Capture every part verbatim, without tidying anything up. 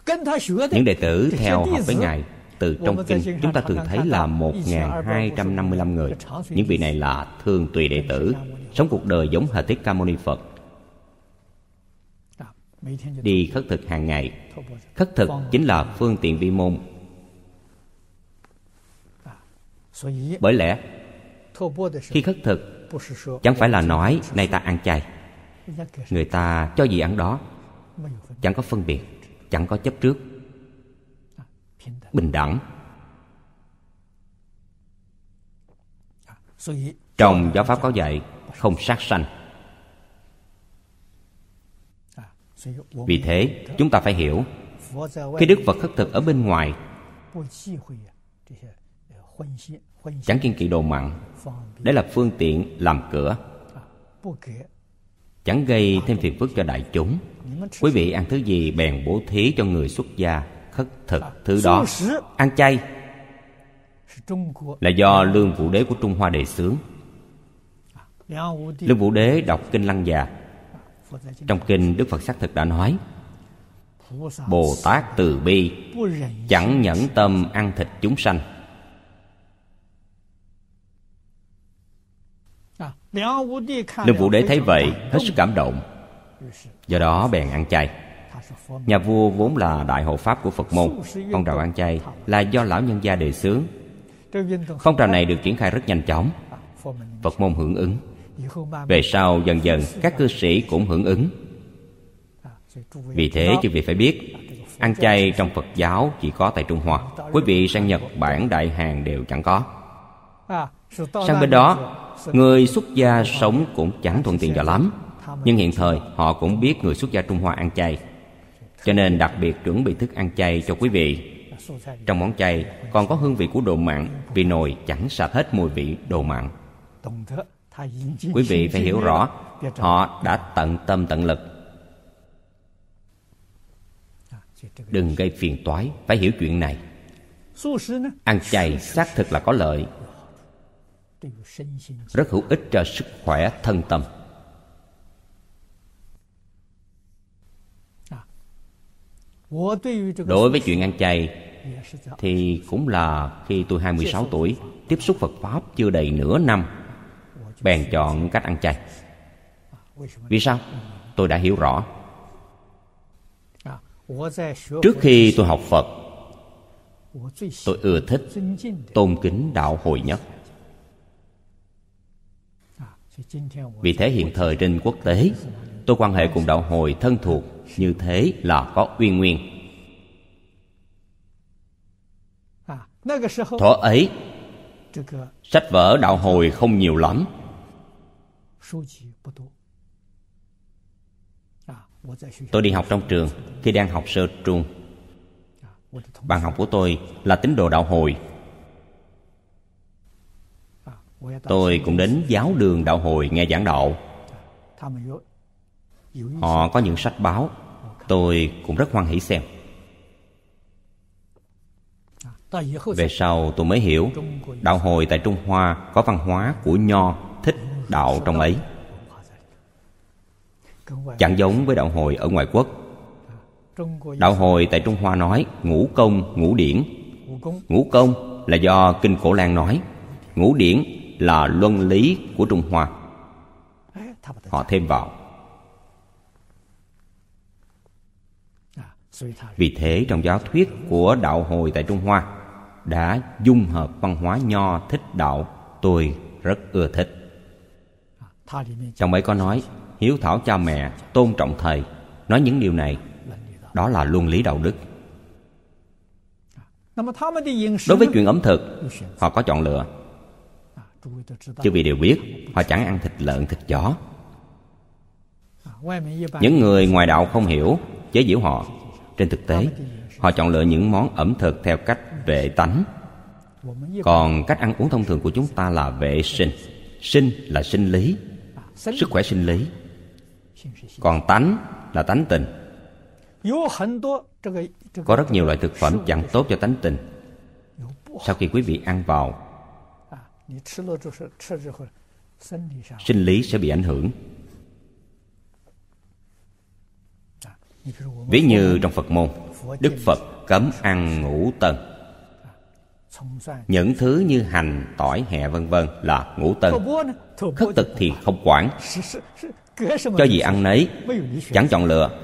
Những đệ tử theo học với Ngài từ trong kinh chúng ta thường thấy là một nghìn hai trăm năm mươi lăm người. Những vị này là thường tùy đệ tử, sống cuộc đời giống hệt Thích Ca Mâu Ni Phật, đi khất thực hàng ngày. Khất thực chính là phương tiện vi môn. Bởi lẽ khi khất thực chẳng phải là nói nay ta ăn chay, người ta cho gì ăn đó, chẳng có phân biệt, chẳng có chấp trước, bình đẳng. Trong giáo pháp có dạy không sát sanh. Vì thế chúng ta phải hiểu, khi Đức Phật khất thực ở bên ngoài chẳng kiêng kỵ đồ mặn, đấy là phương tiện làm cửa, chẳng gây thêm phiền phức cho đại chúng. Quý vị ăn thứ gì bèn bố thí cho người xuất gia khất thực thứ đó. Ăn chay là do Lương Vũ Đế của Trung Hoa đề xướng. Lương Vũ Đế đọc kinh Lăng Già. Trong kinh Đức Phật xác thực đã nói: Bồ Tát từ bi, chẳng nhẫn tâm ăn thịt chúng sanh. Lương Vũ Đế thấy vậy hết sức cảm động, do đó bèn ăn chay. Nhà vua vốn là đại hộ pháp của Phật môn, phong trào ăn chay là do lão nhân gia đề xướng. Phong trào này được triển khai rất nhanh chóng, Phật môn hưởng ứng. Về sau dần dần các cư sĩ cũng hưởng ứng. Vì thế quý vị phải biết, ăn chay trong Phật giáo chỉ có tại Trung Hoa. Quý vị sang Nhật Bản, Đại Hàn đều chẳng có. Sang bên đó, người xuất gia sống cũng chẳng thuận tiện cho lắm. Nhưng hiện thời họ cũng biết người xuất gia Trung Hoa ăn chay, cho nên đặc biệt chuẩn bị thức ăn chay cho quý vị. Trong món chay còn có hương vị của đồ mặn, vì nồi chẳng sạch hết mùi vị đồ mặn. Quý vị phải hiểu rõ, họ đã tận tâm tận lực. Đừng gây phiền toái, phải hiểu chuyện này. Ăn chay xác thực là có lợi, rất hữu ích cho sức khỏe thân tâm. Đối với chuyện ăn chay thì cũng là khi tôi hai mươi sáu tuổi, tiếp xúc Phật Pháp chưa đầy nửa năm, bèn chọn cách ăn chay. Vì sao? Tôi đã hiểu rõ. Trước khi tôi học Phật, tôi ưa thích, tôn kính đạo Hồi Nhất. Vì thế hiện thời trên quốc tế, tôi quan hệ cùng đạo Hồi thân thuộc, như thế là có uyên nguyên. Thuở ấy, sách vở đạo Hồi không nhiều lắm. Tôi đi học trong trường, khi đang học sơ trung, bạn học của tôi là tín đồ đạo Hồi. Tôi cũng đến giáo đường đạo Hồi nghe giảng đạo. Họ có những sách báo, tôi cũng rất hoan hỷ xem. Về sau tôi mới hiểu, đạo Hồi tại Trung Hoa có văn hóa của Nho, Thích đạo trong ấy, chẳng giống với đạo Hồi ở ngoại quốc. Đạo Hồi tại Trung Hoa nói ngũ công, ngũ điển. Ngũ công là do Kinh Cổ Lan nói, ngũ điển là luân lý của Trung Hoa, họ thêm vào. Vì thế trong giáo thuyết của đạo Hồi tại Trung Hoa đã dung hợp văn hóa Nho, Thích đạo, tôi rất ưa thích. Trong ấy có nói hiếu thảo cha mẹ, tôn trọng thầy. Nói những điều này, đó là luân lý đạo đức. Đối với chuyện ẩm thực, họ có chọn lựa. Chứ vì đều biết, họ chẳng ăn thịt lợn, thịt chó. Những người ngoài đạo không hiểu, chế giễu họ. Trên thực tế, họ chọn lựa những món ẩm thực theo cách vệ tánh. Còn cách ăn uống thông thường của chúng ta là vệ sinh. Sinh là sinh lý, sức khỏe sinh lý. Còn tánh là tánh tình. Có rất nhiều loại thực phẩm chẳng tốt cho tánh tình. Sau khi quý vị ăn vào, sinh lý sẽ bị ảnh hưởng. Ví như trong Phật môn, Đức Phật cấm ăn ngũ tân. Những thứ như hành, tỏi, hẹ vân vân là ngũ tân. Khất thực thì không quản, cho gì ăn nấy, chẳng chọn lựa.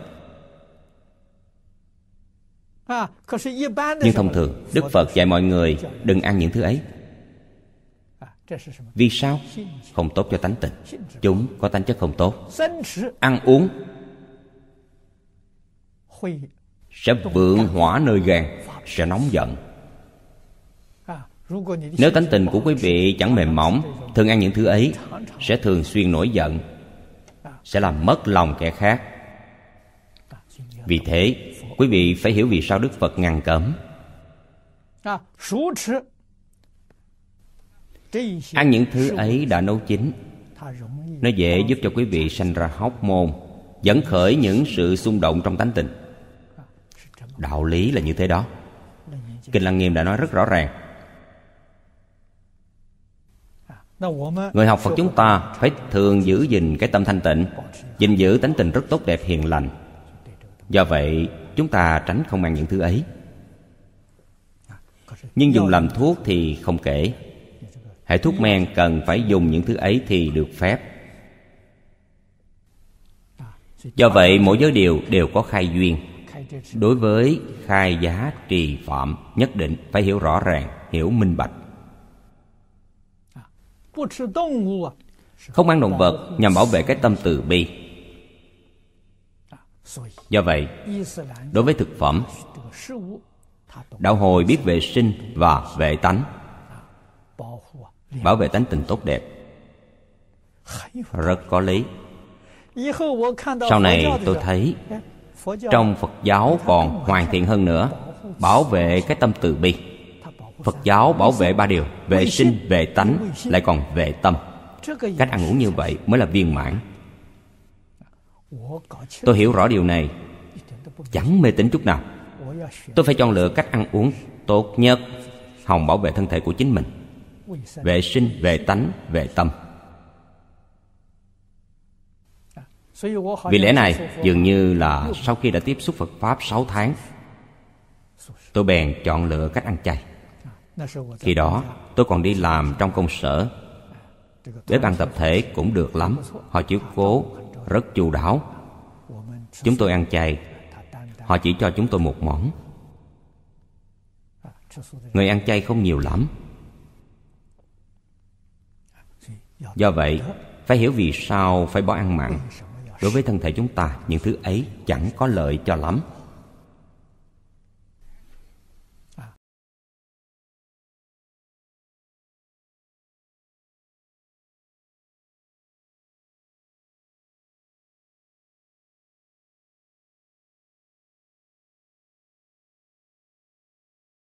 Nhưng thông thường Đức Phật dạy mọi người đừng ăn những thứ ấy. Vì sao? Không tốt cho tánh tình. Chúng có tánh chất không tốt. Ăn uống sẽ vượng hỏa nơi gan, sẽ nóng giận. Nếu tánh tình của quý vị chẳng mềm mỏng, thường ăn những thứ ấy, sẽ thường xuyên nổi giận, sẽ làm mất lòng kẻ khác. Vì thế, quý vị phải hiểu vì sao Đức Phật ngăn cấm. Ăn những thứ ấy đã nấu chín, nó dễ giúp cho quý vị sanh ra hóc môn, dẫn khởi những sự xung động trong tánh tình. Đạo lý là như thế đó. Kinh Lăng Nghiêm đã nói rất rõ ràng. Người học Phật chúng ta phải thường giữ gìn cái tâm thanh tịnh, gìn giữ tánh tình rất tốt đẹp hiền lành. Do vậy chúng ta tránh không ăn những thứ ấy. Nhưng dùng làm thuốc thì không kể. Hệ thuốc men cần phải dùng những thứ ấy thì được phép. Do vậy mỗi giới điều đều có khai duyên. Đối với khai giá trì phạm nhất định phải hiểu rõ ràng, hiểu minh bạch. Không ăn động vật nhằm bảo vệ cái tâm từ bi. Do vậy, đối với thực phẩm, Đạo Hồi biết vệ sinh và vệ tánh, bảo vệ tánh tình tốt đẹp, rất có lý. Sau này tôi thấy trong Phật giáo còn hoàn thiện hơn nữa, bảo vệ cái tâm từ bi. Phật giáo bảo vệ ba điều: vệ sinh, vệ tánh, lại còn vệ tâm. Cách ăn uống như vậy mới là viên mãn. Tôi hiểu rõ điều này, chẳng mê tín chút nào. Tôi phải chọn lựa cách ăn uống tốt nhất, hòng bảo vệ thân thể của chính mình. Vệ sinh, vệ tánh, vệ tâm. Vì lẽ này, dường như là sau khi đã tiếp xúc Phật Pháp sáu tháng, tôi bèn chọn lựa cách ăn chay. Khi đó tôi còn đi làm trong công sở. Bếp ăn tập thể cũng được lắm, họ chiếu cố rất chu đáo. Chúng tôi ăn chay, họ chỉ cho chúng tôi một món. Người ăn chay không nhiều lắm. Do vậy phải hiểu vì sao phải bỏ ăn mặn. Đối với thân thể chúng ta, những thứ ấy chẳng có lợi cho lắm.